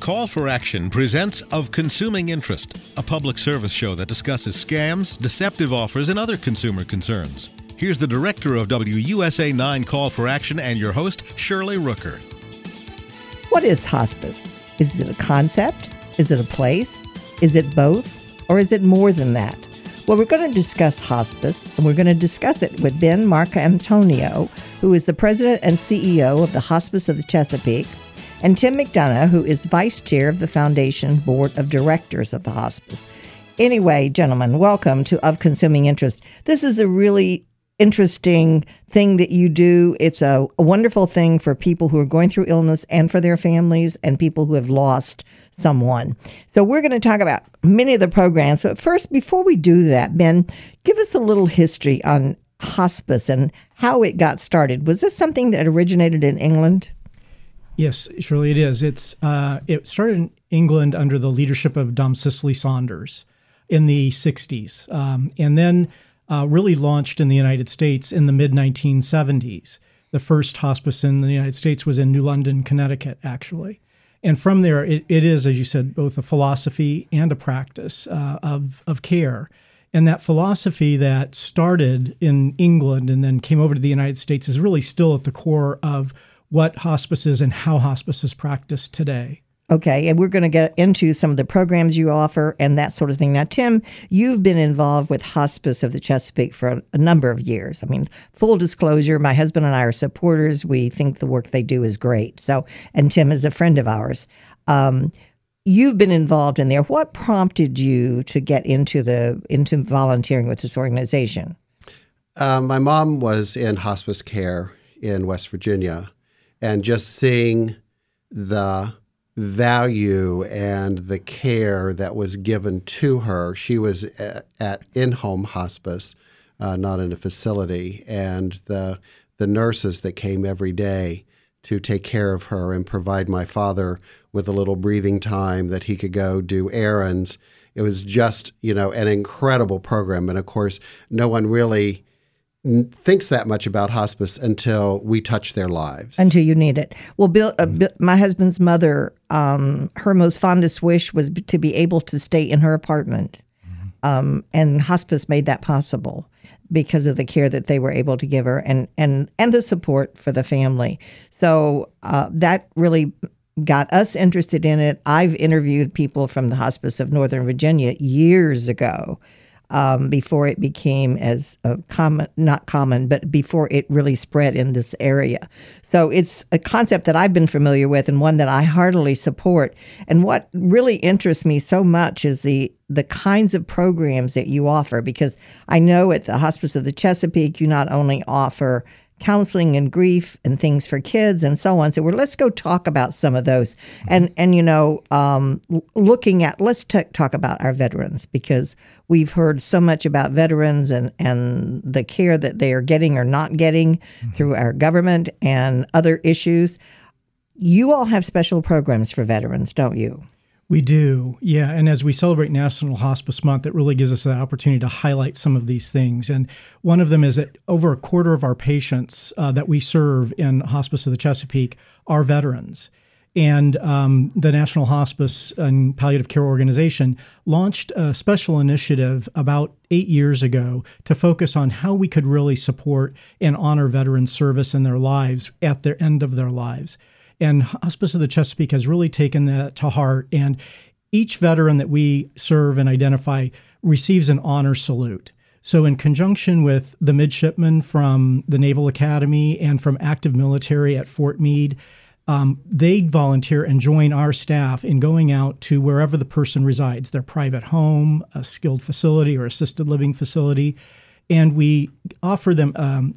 Call for Action presents Of Consuming Interest, a public service show that discusses scams, deceptive offers, and other consumer concerns. Here's the director of WUSA 9 Call for Action and your host, Shirley Rooker. What is hospice? Is it a concept? Is it a place? Is it both? Or is it more than that? Well, we're going to discuss hospice, and we're going to discuss it with Ben Marcantonio, who is the president and CEO of the Hospice of the Chesapeake, and Tim McDonough, who is vice chair of the Foundation Board of Directors of the Hospice. Anyway, gentlemen, welcome to Of Consuming Interest. This is a really interesting thing that you do. It's a wonderful thing for people who are going through illness and for their families and people who have lost someone. So we're going to talk about many of the programs. But first, before we do that, Ben, give us a little history on hospice and how it got started. Was this something that originated in England? Yes, Shirley, it is. It started in England under the leadership of Dom Cicely Saunders in the 60s, and then really launched in the United States in the mid-1970s. The first hospice in the United States was in New London, Connecticut, actually. And from there, it is, as you said, both a philosophy and a practice of care. And that philosophy that started in England and then came over to the United States is really still at the core of what hospice is and how hospice is practiced today. Okay, and we're going to get into some of the programs you offer and that sort of thing. Now, Tim, you've been involved with Hospice of the Chesapeake for a number of years. I mean, full disclosure, my husband and I are supporters. We think the work they do is great. So, and Tim is a friend of ours. You've been involved in there. What prompted you to get into volunteering with this organization? My mom was in hospice care in West Virginia, and just seeing the value and the care that was given to her. She was at in-home hospice, not in a facility, and the nurses that came every day to take care of her and provide my father with a little breathing time that he could go do errands. It was just, an incredible program. And of course, no one really thinks that much about hospice until we touch their lives. Until you need it. Well, Bill, my husband's mother, her most fondest wish was to be able to stay in her apartment. And hospice made that possible because of the care that they were able to give her and the support for the family. So that really got us interested in it. I've interviewed people from the Hospice of Northern Virginia years ago, before it became as not common, but before it really spread in this area. So it's a concept that I've been familiar with and one that I heartily support. And what really interests me so much is the kinds of programs that you offer, because I know at the Hospice of the Chesapeake, you not only offer counseling and grief and things for kids and so on. So let's go talk about some of those. And looking at, let's talk about our veterans, because we've heard so much about veterans and the care that they are getting or not getting through our government and other issues. You all have special programs for veterans, don't you? We do, yeah. And as we celebrate National Hospice Month, it really gives us the opportunity to highlight some of these things. And one of them is that over a quarter of our patients that we serve in Hospice of the Chesapeake are veterans. And the National Hospice and Palliative Care Organization launched a special initiative about 8 years ago to focus on how we could really support and honor veteran service in their lives at the end of their lives. And Hospice of the Chesapeake has really taken that to heart. And each veteran that we serve and identify receives an honor salute. So in conjunction with the midshipmen from the Naval Academy and from active military at Fort Meade, they volunteer and join our staff in going out to wherever the person resides, their private home, a skilled facility or assisted living facility. And we offer them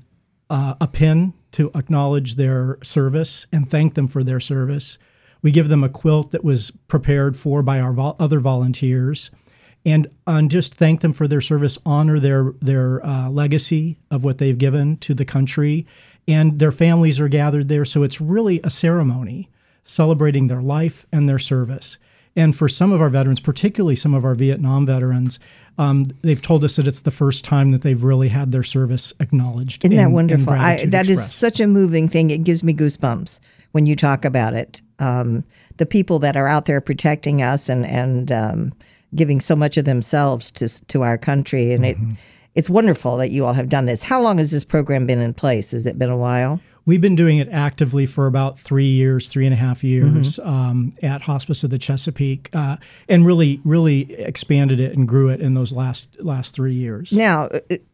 a pin to acknowledge their service and thank them for their service. We give them a quilt that was prepared by our other volunteers, and just thank them for their service, honor their legacy of what they've given to the country, and their families are gathered there. So it's really a ceremony celebrating their life and their service. And for some of our veterans, particularly some of our Vietnam veterans, they've told us that it's the first time that they've really had their service acknowledged. Isn't that wonderful? That is expressed. such a moving thing. It gives me goosebumps when you talk about it. The people that are out there protecting us and giving so much of themselves to our country. And it's wonderful that you all have done this. How long has this program been in place? Has it been a while? We've been doing it actively for about 3 years, 3.5 years at Hospice of the Chesapeake, and really expanded it and grew it in those last 3 years. Now,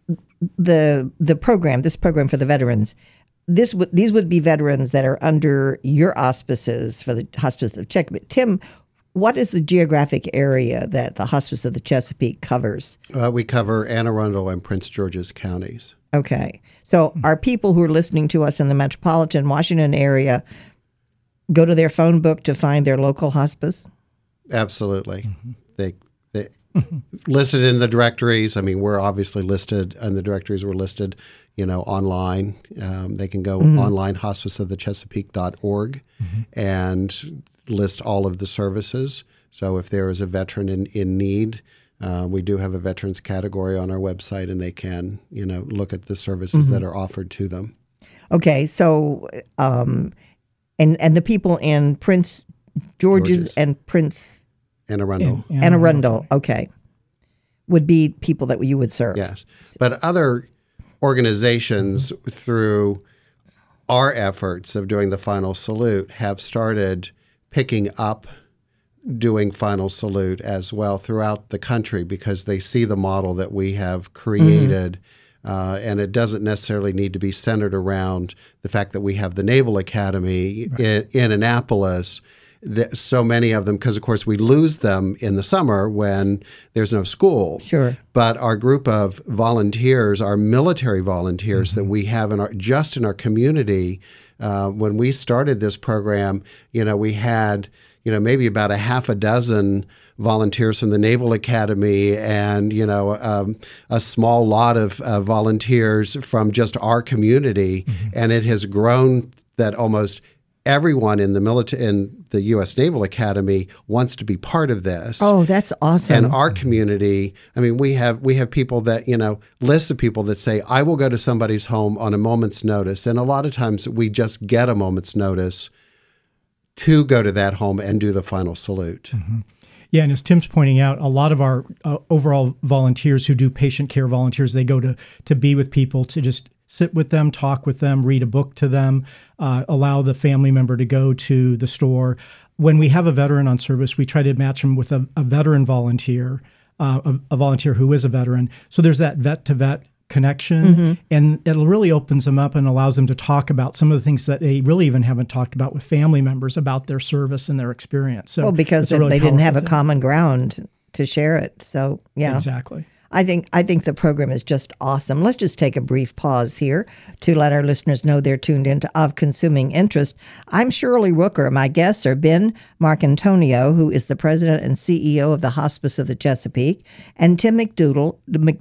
this program for the veterans, these would be veterans that are under your auspices for the Hospice of the Chesapeake. Tim, what is the geographic area that the Hospice of the Chesapeake covers? We cover Anne Arundel and Prince George's counties. Okay. So are people who are listening to us in the metropolitan Washington area go to their phone book to find their local hospice? Absolutely. They listed in the directories. I mean, we're obviously listed, and the directories were listed, online. They can go online, hospiceofthechesapeake.org, and list all of the services. So if there is a veteran in need, we do have a veterans category on our website, and they can, look at the services that are offered to them. Okay, so and the people in Prince George's and Prince Anne Arundel. Anne Arundel, okay, would be people that you would serve. Yes, but other organizations through our efforts of doing the final salute have started picking up doing final salute as well throughout the country, because they see the model that we have created. And it doesn't necessarily need to be centered around the fact that we have the Naval Academy in Annapolis. So many of them, because of course we lose them in the summer when there's no school. Sure. But our group of volunteers, our military volunteers that we have in our community, when we started this program, we had maybe about a half a dozen volunteers from the Naval Academy, and a small lot of volunteers from just our community, and it has grown that almost everyone in the U.S. Naval Academy wants to be part of this. Oh, that's awesome! And our community, I mean, we have people that lists of people that say, "I will go to somebody's home on a moment's notice," and a lot of times we just get a moment's notice to go to that home and do the final salute. Yeah, and as Tim's pointing out, a lot of our overall volunteers who do patient care volunteers, they go to be with people, to just sit with them, talk with them, read a book to them, allow the family member to go to the store. When we have a veteran on service, we try to match them with a veteran volunteer, a volunteer who is a veteran. So there's that vet-to-vet connection, and it really opens them up and allows them to talk about some of the things that they really even haven't talked about with family members about their service and their experience. So because they didn't have a common ground to share it. So yeah, exactly. I think the program is just awesome. Let's just take a brief pause here to let our listeners know they're tuned into Of Consuming Interest. I'm Shirley Rooker. My guests are Ben Marcantonio, who is the president and CEO of the Hospice of the Chesapeake, and Tim McDonough,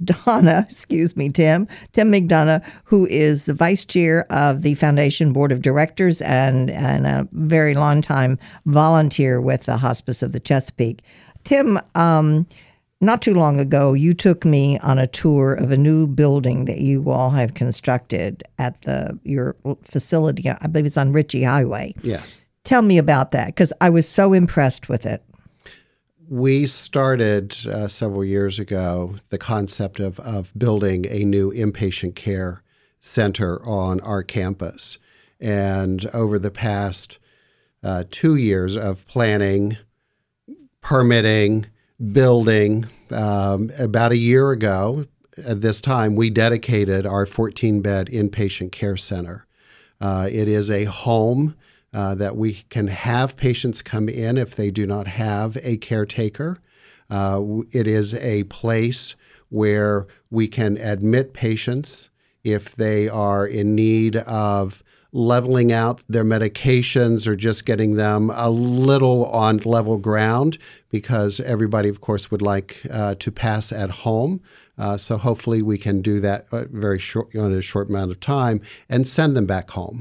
Tim McDonough, who is the vice chair of the Foundation Board of Directors and a very long time volunteer with the Hospice of the Chesapeake. Tim, not too long ago, you took me on a tour of a new building that you all have constructed at your facility. I believe it's on Ritchie Highway. Yes. Tell me about that, because I was so impressed with it. We started several years ago the concept of building a new inpatient care center on our campus. And over the past 2 years of planning, permitting, building, about a year ago at this time, we dedicated our 14-bed inpatient care center. It is a home that we can have patients come in if they do not have a caretaker. It is a place where we can admit patients if they are in need of leveling out their medications or just getting them a little on level ground, because everybody, of course, would like to pass at home. So hopefully we can do that in a short amount of time and send them back home.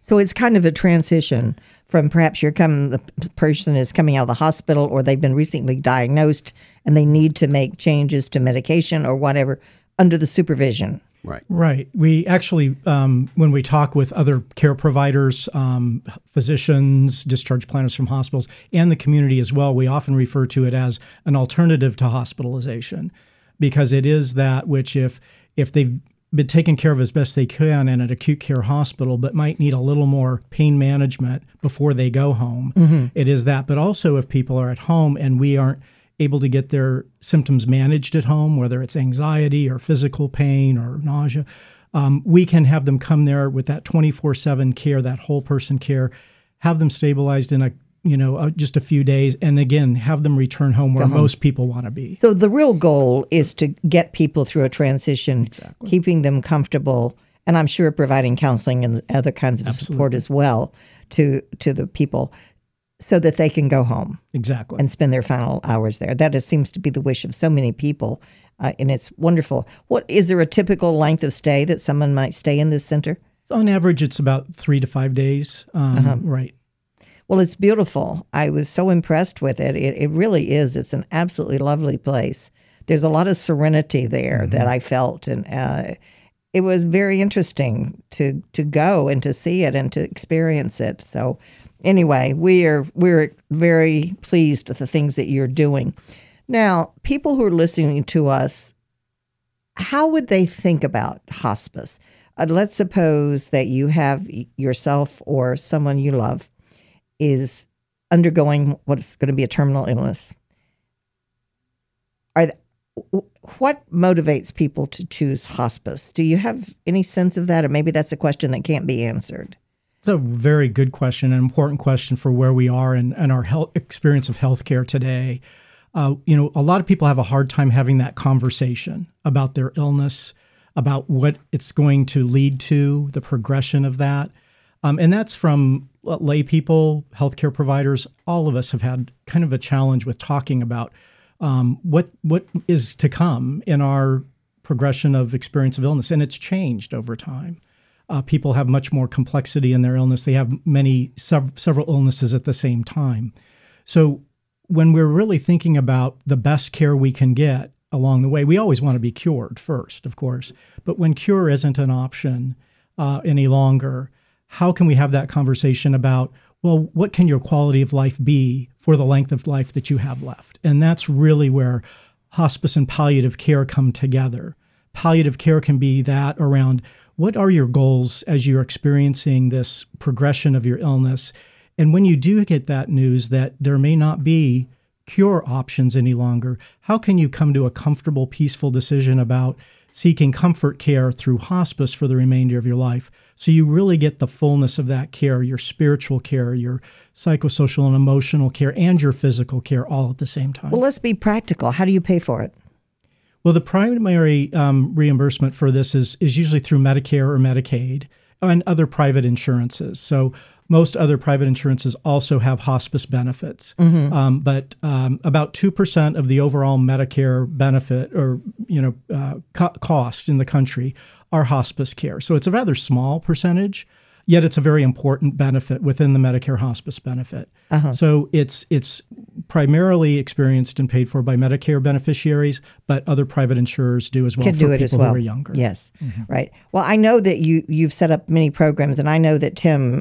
So it's kind of a transition from perhaps the person is coming out of the hospital, or they've been recently diagnosed and they need to make changes to medication or whatever under the supervision. Right. Right. We actually, when we talk with other care providers, physicians, discharge planners from hospitals, and the community as well, we often refer to it as an alternative to hospitalization, because it is that which if they've been taken care of as best they can in an acute care hospital, but might need a little more pain management before they go home, it is that. But also if people are at home and we aren't able to get their symptoms managed at home, whether it's anxiety or physical pain or nausea, we can have them come there with that 24/7 care, that whole person care, have them stabilized in just a few days, and again, have them return home where most people want to be. So the real goal is to get people through a transition, Exactly. keeping them comfortable, and I'm sure providing counseling and other kinds of support as well to the people, so that they can go home Exactly. and spend their final hours there. That seems to be the wish of so many people, and it's wonderful. What is there a typical length of stay that someone might stay in this center? On average, it's about 3 to 5 days. Right. Well, it's beautiful. I was so impressed with it. It really is. It's an absolutely lovely place. There's a lot of serenity there that I felt, and it was very interesting to go and to see it and to experience it. So anyway, we're very pleased with the things that you're doing. Now, people who are listening to us, how would they think about hospice? Let's suppose that you have yourself or someone you love is undergoing what's going to be a terminal illness. What motivates people to choose hospice? Do you have any sense of that? Or maybe that's a question that can't be answered. It's a very good question, an important question for where we are and our health experience of healthcare today. A lot of people have a hard time having that conversation about their illness, about what it's going to lead to, the progression of that. And that's from lay people, healthcare providers. All of us have had kind of a challenge with talking about what is to come in our progression of experience of illness. And it's changed over time. People have much more complexity in their illness. They have several illnesses at the same time. So when we're really thinking about the best care we can get along the way, we always want to be cured first, of course. But when cure isn't an option any longer, how can we have that conversation about, well, what can your quality of life be for the length of life that you have left? And that's really where hospice and palliative care come together. Palliative care can be that around what are your goals as you're experiencing this progression of your illness? And when you do get that news that there may not be cure options any longer, how can you come to a comfortable, peaceful decision about seeking comfort care through hospice for the remainder of your life, so you really get the fullness of that care, your spiritual care, your psychosocial and emotional care, and your physical care all at the same time? Well, let's be practical. How do you pay for it? Well, the primary reimbursement for this is usually through Medicare or Medicaid and other private insurances. So most other private insurances also have hospice benefits, but about 2% of the overall Medicare benefit or costs in the country are hospice care. So it's a rather small percentage, yet it's a very important benefit within the Medicare hospice benefit. So it's primarily experienced and paid for by Medicare beneficiaries, but other private insurers do as well. Can for do it people as well. Who are younger. Yes, right. Well, I know that you've set up many programs, and I know that Tim.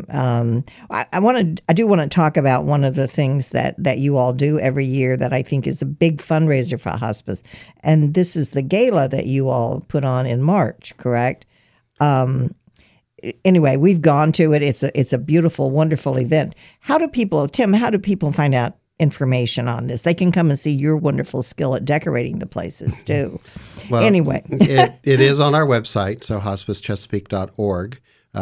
I do want to talk about one of the things that you all do every year that I think is a big fundraiser for hospice, and this is the gala that you all put on in March, correct? Anyway, we've gone to it. It's a beautiful, wonderful event. Tim, how do people find out information on this? They can come and see your wonderful skill at decorating the places too. Well, anyway. it is on our website, so hospicechesapeake.org.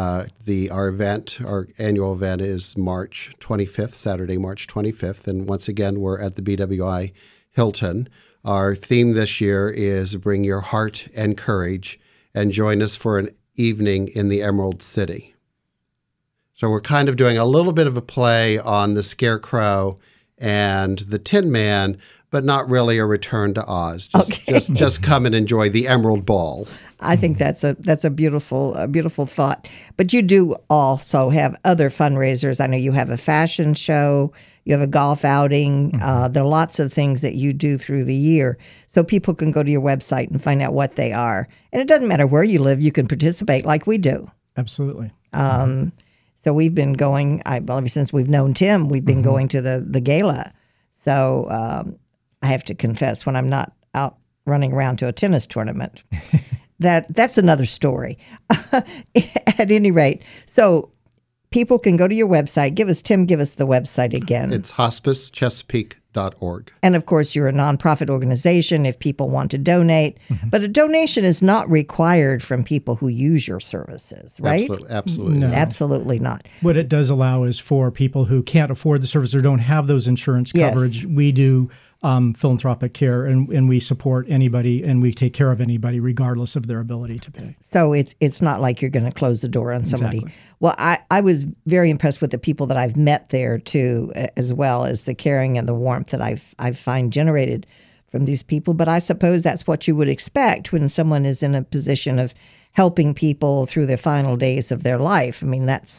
Our annual event is March 25th, Saturday, March 25th. And once again, we're at the BWI Hilton. Our theme this year is Bring Your Heart and Courage and join us for an evening in the Emerald City. So we're kind of doing a little bit of a play on the Scarecrow and the Tin Man, but not really a return to Oz. Just come and enjoy the Emerald Ball. I think that's a beautiful thought. But you do also have other fundraisers. I know you have a fashion show, you have a golf outing. There are lots of things that you do through the year, so people can go to your website and find out what they are. And it doesn't matter where you live; you can participate like we do. Absolutely. So we've been going. Ever since we've known Tim, we've been going to the gala. So I have to confess, when I'm not out running around to a tennis tournament, that's another story. At any rate, so people can go to your website. Give us the website again. It's hospicechesapeake.org. And of course, you're a nonprofit organization if people want to donate. But a donation is not required from people who use your services, right? Absolutely. No. Absolutely not. What it does allow is for people who can't afford the service or don't have those insurance coverage, we do philanthropic care, and we support anybody, and we take care of anybody regardless of their ability to pay. So it's not like you're going to close the door on somebody. Exactly. Well, I was very impressed with the people that I've met there too, as well as the caring and the warmth that I find generated from these people. But I suppose that's what you would expect when someone is in a position of helping people through the final days of their life. I mean, that's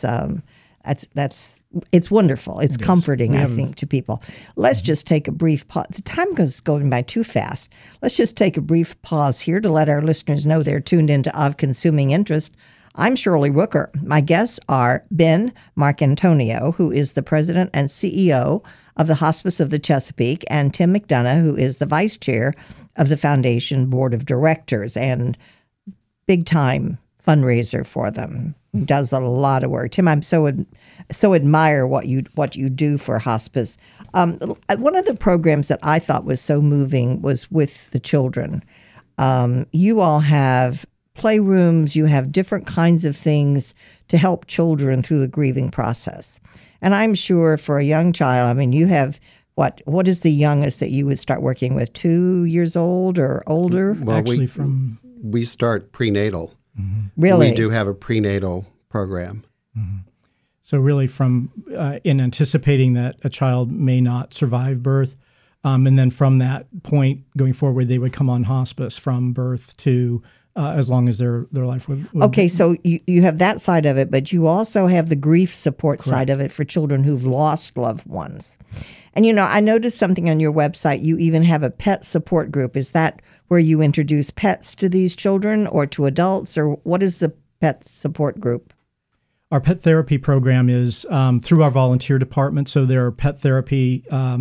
it's wonderful. It's comforting, I think, to people. Let's just take a brief pause. The time goes going by too fast. Let's just take a brief pause here to let our listeners know they're tuned into Of Consuming Interest. I'm Shirley Rooker. My guests are Ben Marcantonio, who is the president and CEO of the Hospice of the Chesapeake, and Tim McDonough, who is the vice chair of the Foundation Board of Directors and big-time fundraiser for them. Does a lot of work. Tim, I'm so admire what you do for hospice. One of the programs that I thought was so moving was with the children. You all have playrooms, you have different kinds of things to help children through the grieving process. And I'm sure for a young child, I mean, you have what is the youngest that you would start working with? 2 years old or older? Well, Actually, we start prenatal. Really? We do have a prenatal program. So really from in anticipating that a child may not survive birth, and then from that point going forward, they would come on hospice from birth to as long as their life would. Okay, so you have that side of it, but you also have the grief support side of it for children who've lost loved ones. And, I noticed something on your website. You even have a pet support group. Is that where you introduce pets to these children or to adults, or what is the pet support group? Our pet therapy program is through our volunteer department. So there are pet therapy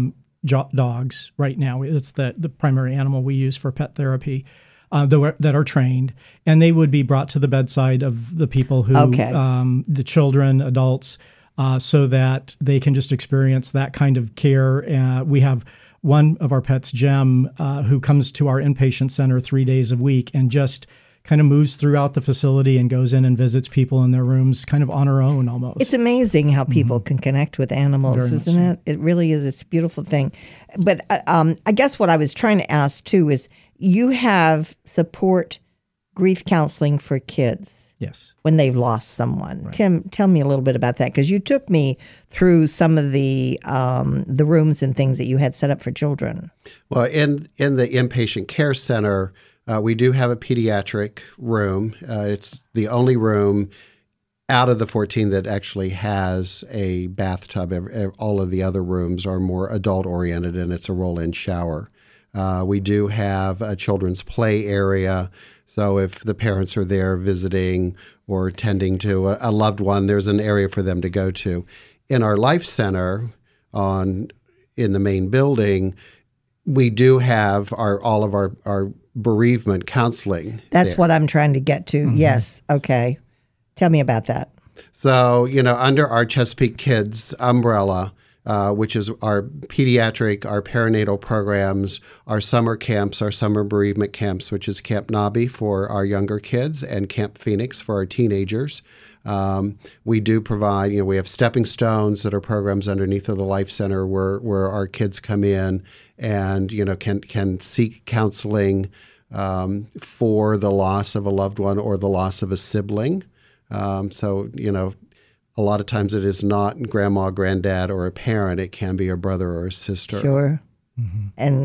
dogs right now. It's the primary animal we use for pet therapy that are trained. And they would be brought to the bedside of the people who, the children, adults, so that they can just experience that kind of care. We have one of our pets, Jem, who comes to our inpatient center 3 days a week and just kind of moves throughout the facility and goes in and visits people in their rooms kind of on her own almost. It's amazing how people can connect with animals, isn't it? It really is. It's a beautiful thing. But I guess what I was trying to ask too is you have support grief counseling for kids. Yes. When they've lost someone. Right. Tim, tell me a little bit about that, because you took me through some of the rooms and things that you had set up for children. Well, in the inpatient care center, we do have a pediatric room. It's the only room out of the 14 that actually has a bathtub. All of the other rooms are more adult-oriented, and it's a roll-in shower. We do have a children's play area. So if the parents are there visiting or tending to a loved one, there's an area for them to go to. In our life center in the main building, we do have all of our bereavement counseling. That's there. what I'm trying to get to. Yes. Okay. Tell me about that. So, under our Chesapeake Kids umbrella, which is our pediatric, our perinatal programs, our summer camps, our summer bereavement camps, which is Camp Nobby for our younger kids and Camp Phoenix for our teenagers. We do provide, we have stepping stones that are programs underneath of the Life Center where our kids come in and, can seek counseling for the loss of a loved one or the loss of a sibling. A lot of times it is not grandma, granddad, or a parent. It can be a brother or a sister. Sure. And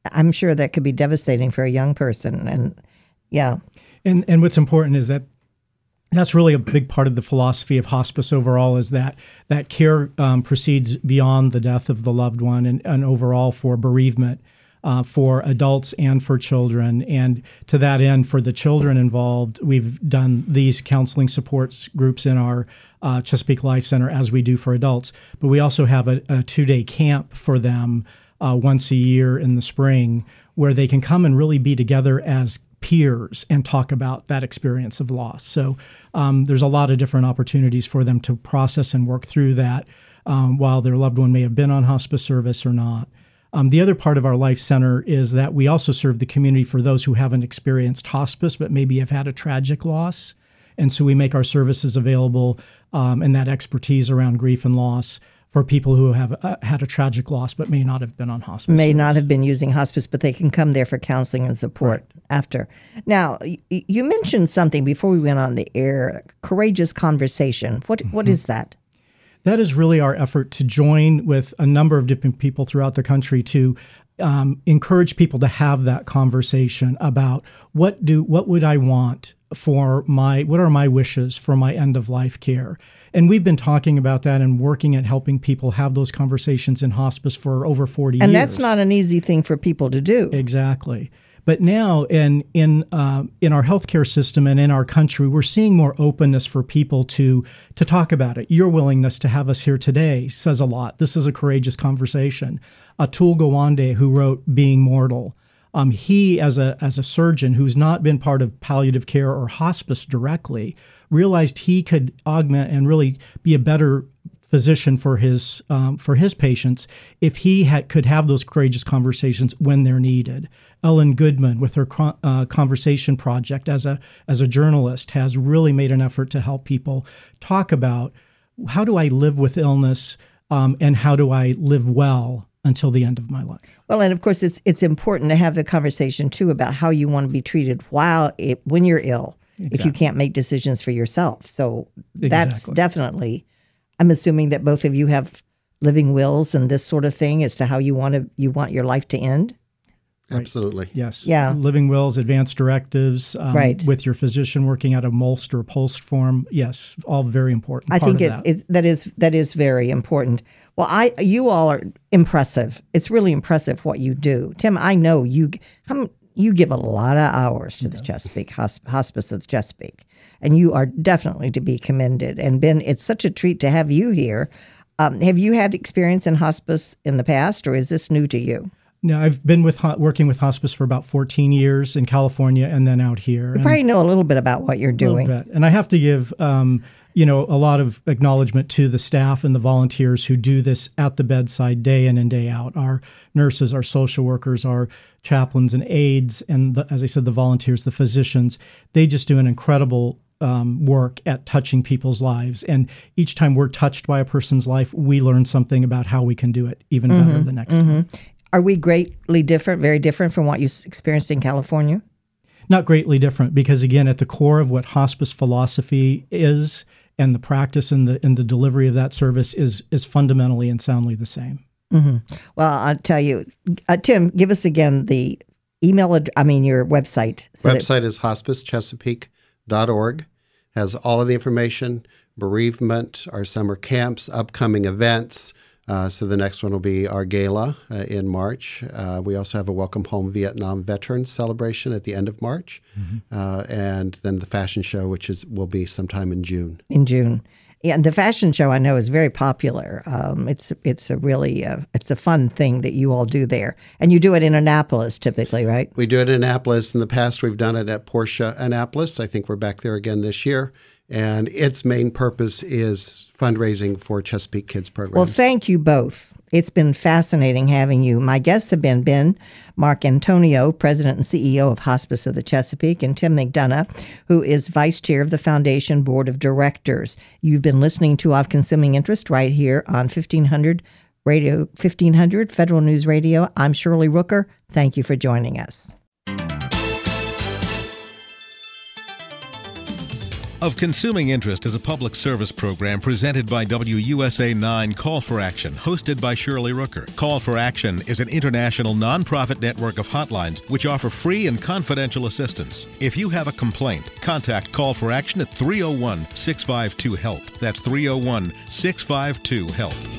I'm sure that could be devastating for a young person. And yeah. And what's important is that that's really a big part of the philosophy of hospice overall, is that care proceeds beyond the death of the loved one, and overall for bereavement for adults and for children. And to that end, for the children involved, we've done these counseling support groups in our Chesapeake Life Center as we do for adults. But we also have a 2-day camp for them once a year in the spring, where they can come and really be together as peers and talk about that experience of loss. So there's a lot of different opportunities for them to process and work through that while their loved one may have been on hospice service or not. The other part of our Life Center is that we also serve the community for those who haven't experienced hospice but maybe have had a tragic loss. And so we make our services available and that expertise around grief and loss for people who have had a tragic loss but may not have been on hospice. May not have been using hospice, but they can come there for counseling and support after. Now, you mentioned something before we went on the air, courageous conversation. What is that? That is really our effort to join with a number of different people throughout the country to encourage people to have that conversation about what would I want for what are my wishes for my end of life care. And we've been talking about that and working at helping people have those conversations in hospice for over 40 years. And that's not an easy thing for people to do. Exactly. But now in our healthcare system and in our country, we're seeing more openness for people to talk about it. Your willingness to have us here today says a lot. This is a courageous conversation. Atul Gawande, who wrote Being Mortal, he, as a surgeon who's not been part of palliative care or hospice directly, realized he could augment and really be a better physician for his patients if he could have those courageous conversations when they're needed. Ellen Goodman, with her Conversation Project as a journalist, has really made an effort to help people talk about how do I live with illness and how do I live well until the end of my life. Well, and of course, it's important to have the conversation too about how you want to be treated when you're ill, if you can't make decisions for yourself. So that's definitely. I'm assuming that both of you have living wills and this sort of thing as to how you want your life to end. Absolutely. Yes. Yeah. Living wills, advance directives, right. With your physician working out a MOLST or POLST form. Yes, all very important. I think that is very important. Well, you all are impressive. It's really impressive what you do. Tim, I know you give a lot of hours to the Chesapeake Hospice of the Chesapeake. And you are definitely to be commended. And Ben, it's such a treat to have you here. Have you had experience in hospice in the past, or is this new to you? No, I've been working with hospice for about 14 years in California and then out here. You probably know a little bit about what you're doing. A little bit. And I have to give a lot of acknowledgement to the staff and the volunteers who do this at the bedside day in and day out. Our nurses, our social workers, our chaplains and aides, and as I said, the volunteers, the physicians, they just do an incredible work at touching people's lives. And each time we're touched by a person's life, we learn something about how we can do it even better the next time. Are we greatly different, very different from what you experienced in California? Not greatly different, because again, at the core of what hospice philosophy is and the practice and the delivery of that service is fundamentally and soundly the same. Mm-hmm. Well, I'll tell you, Tim, give us again the your website. Website is hospicechesapeake.org. Has all of the information, bereavement, our summer camps, upcoming events. So the next one will be our gala in March. We also have a Welcome Home Vietnam Veterans celebration at the end of March. And then the fashion show, which will be sometime in June. In June. Yeah, and the fashion show I know is very popular. It's a really it's a fun thing that you all do there, and you do it in Annapolis typically, right? We do it in Annapolis. In the past, we've done it at Porsche Annapolis. I think we're back there again this year, and its main purpose is fundraising for Chesapeake Kids programs. Well, thank you both. It's been fascinating having you. My guests have been Ben Marcantonio, President and CEO of Hospice of the Chesapeake, and Tim McDonough, who is Vice Chair of the Foundation Board of Directors. You've been listening to Of Consuming Interest right here on 1500 Federal News Radio. I'm Shirley Rooker. Thank you for joining us. Of Consuming Interest is a public service program presented by WUSA 9 Call for Action, hosted by Shirley Rooker. Call for Action is an international nonprofit network of hotlines which offer free and confidential assistance. If you have a complaint, contact Call for Action at 301-652-HELP. That's 301-652-HELP.